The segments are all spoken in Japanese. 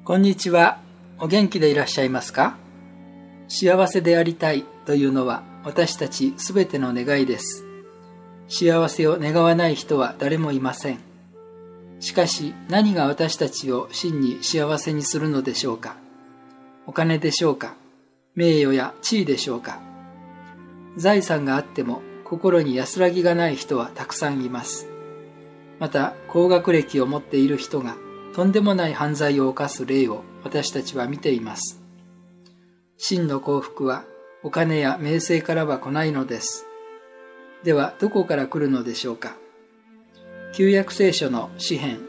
こんにちは。お元気でいらっしゃいますか？幸せでありたいというのは私たちすべての願いです。幸せを願わない人は誰もいません。しかし何が私たちを真に幸せにするのでしょうか？お金でしょうか？名誉や地位でしょうか？財産があっても心に安らぎがない人はたくさんいます。また高学歴を持っている人がとんでもない犯罪を犯す例を私たちは見ています。真の幸福はお金や名声からは来ないのです。ではどこから来るのでしょうか？旧約聖書の詩編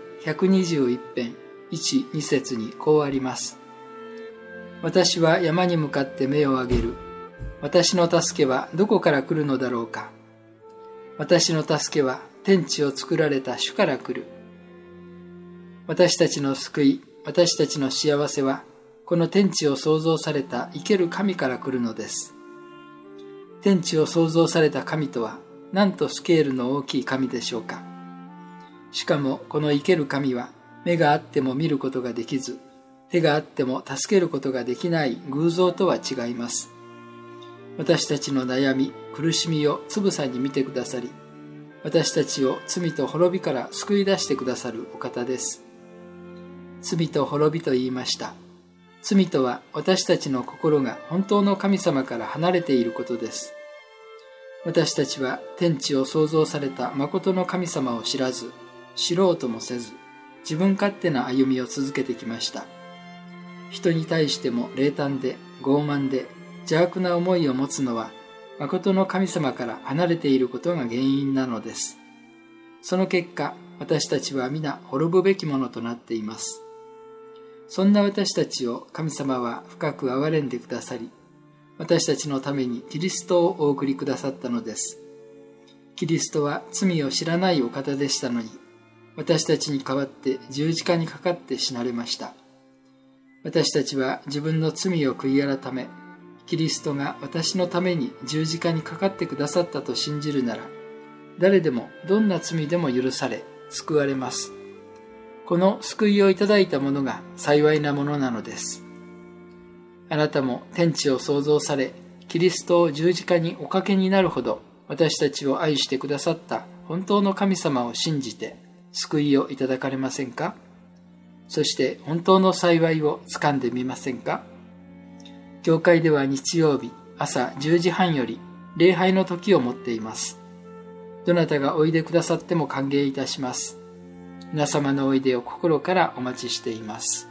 121編1、2節にこうあります。私は山に向かって目を上げる。私の助けはどこから来るのだろうか。私の助けは天地を作られた主から来る。私たちの救い、私たちの幸せは、この天地を創造された生ける神から来るのです。天地を創造された神とは、なんとスケールの大きい神でしょうか。しかも、この生ける神は、目があっても見ることができず、手があっても助けることができない偶像とは違います。私たちの悩み、苦しみをつぶさに見てくださり、私たちを罪と滅びから救い出してくださるお方です。罪と滅びと言いました。罪とは私たちの心が本当の神様から離れていることです。私たちは天地を創造された誠の神様を知らず、知ろうともせず、自分勝手な歩みを続けてきました。人に対しても冷淡で傲慢で邪悪な思いを持つのは、誠の神様から離れていることが原因なのです。その結果、私たちは皆滅ぶべきものとなっています。そんな私たちを神様は深く憐れんでくださり、私たちのためにキリストをお送りくださったのです。キリストは罪を知らないお方でしたのに、私たちに代わって十字架にかかって死なれました。私たちは自分の罪を悔い改め、キリストが私のために十字架にかかってくださったと信じるなら、誰でもどんな罪でも許され、救われます。この救いをいただいたものが幸いなものなのです。あなたも天地を創造され、キリストを十字架におかけになるほど私たちを愛してくださった本当の神様を信じて救いをいただかれませんか？そして本当の幸いをつかんでみませんか？教会では日曜日朝10時半より礼拝の時を持っています。どなたがおいでくださっても歓迎いたします。皆様のおいでを心からお待ちしています。